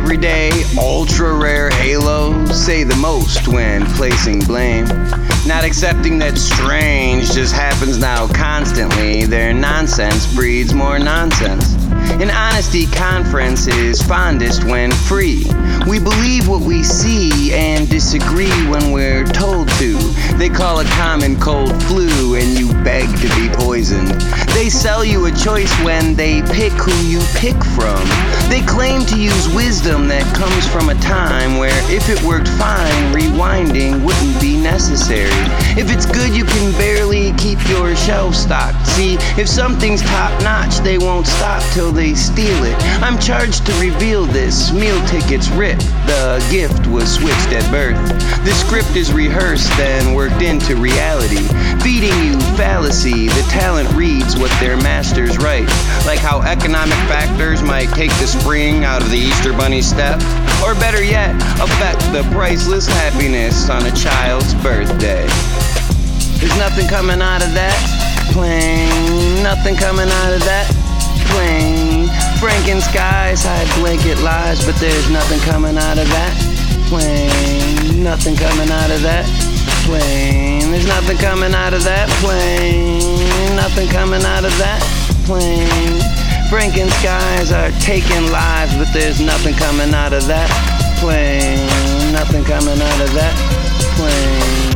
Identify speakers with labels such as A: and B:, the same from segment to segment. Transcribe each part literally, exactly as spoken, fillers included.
A: everyday, ultra rare halos say the most when placing blame. Not accepting that strange just happens now constantly. Their nonsense breeds more nonsense. An honesty conference is fondest when free. We believe what we see and disagree when we're told to. They call a common cold flu and you beg to be poisoned. They sell you a choice when they pick who you pick from. They claim to use wisdom that comes from a time where if it worked fine, rewinding wouldn't be necessary. If it's good, you can barely keep your shelf stocked. See, if something's top-notch, they won't stop till they steal it. I'm charged to reveal this. Meal tickets ripped. The gift was switched at birth. The script is rehearsed and worked into reality. Feeding you fallacy. The talent reads what their masters write. Like how economic factors might take the spring out of the Easter Bunny's step. Or better yet, affect the priceless happiness on a child's birthday. There's nothing coming out of that plane. Nothing coming out of that plane. Franken skies hide blanket lies, but there's nothing coming out of that plane. Nothing coming out of that plane. There's nothing coming out of that plane. Nothing coming out of that plane. Franken skies are taking lives, but there's nothing coming out of that plane. Nothing coming out of that plane.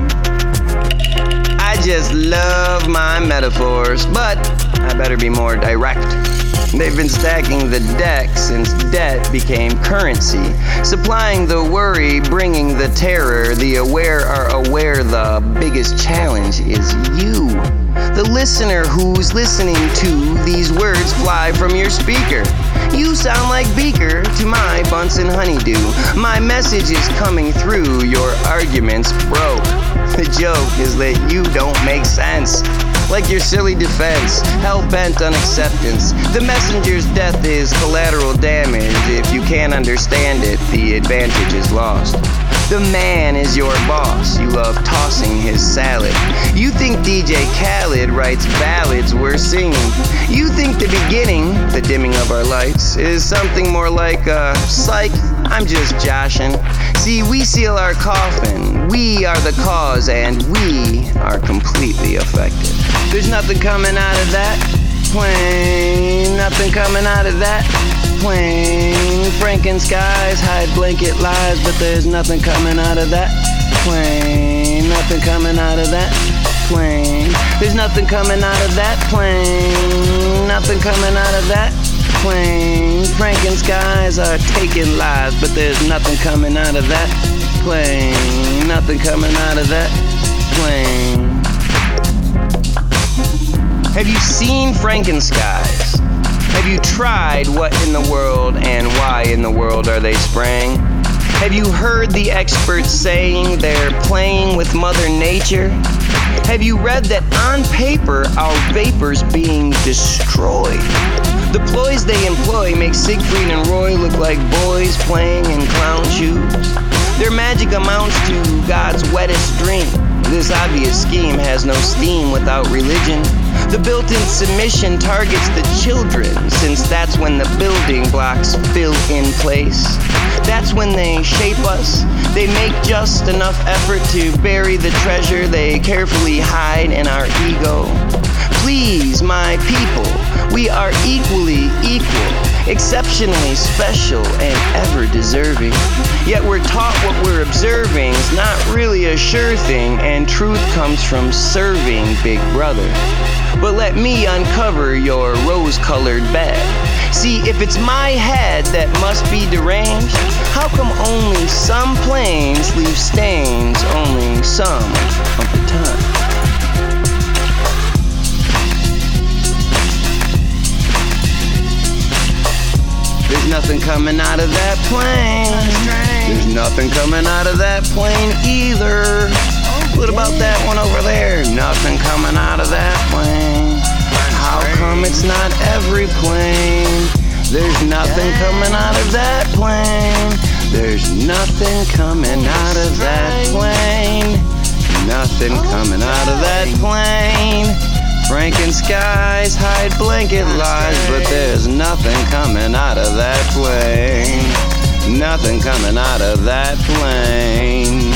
A: I just love my metaphors, but I better be more direct. They've been stacking the deck since debt became currency. Supplying the worry, bringing the terror. The aware are aware the biggest challenge is you. The listener who's listening to these words fly from your speaker. You sound like Beaker to my Bunsen honeydew. My message is coming through, your arguments broke. The joke is that you don't make sense. Like your silly defense, hell-bent on acceptance. The messenger's death is collateral damage. If you can't understand it, the advantage is lost. The man is your boss. You love tossing his salad. You think D J Khaled writes ballads we're singing. You think the beginning, the dimming of our lights, is something more like, uh, psych, I'm just joshing. See, we seal our coffin. We are the cause and we are completely affected. There's nothing coming out of that plane. Nothing coming out of that plane. Franken skies hide blanket lies, but there's nothing coming out of that plane. Nothing coming out of that plane. There's nothing coming out of that plane. Nothing coming out of that plane. Franken skies are taking lives, but there's nothing coming out of that plane. Nothing coming out of that plane. Have you seen Franken skies? Have you tried what in the world and why in the world are they spraying? Have you heard the experts saying they're playing with Mother Nature? Have you read that on paper our vapor's being destroyed? The ploys they employ make Siegfried and Roy look like boys playing in clown shoes. Their magic amounts to God's wettest dream. This obvious scheme has no steam without religion. The built-in submission targets the children, since that's when the building blocks fill in place. That's when they shape us. They make just enough effort to bury the treasure they carefully hide in our ego. Please, my people, we are equally equal, exceptionally special and ever deserving. Yet we're taught what we're observing is not really a sure thing, and truth comes from serving Big Brother. But let me uncover your rose-colored bed. See, if it's my head that must be deranged, how come only some planes leave stains only some of the time? There's nothing coming out of that plane. There's nothing coming out of that plane either. What about that one over there? Nothing coming out of that plane. How come it's not every plane? There's nothing coming out of that plane. There's nothing coming out of that plane. Nothing coming out of that plane. Franken skies hide blanket lies, but there's nothing coming out of that plane. Nothing coming out of that flame.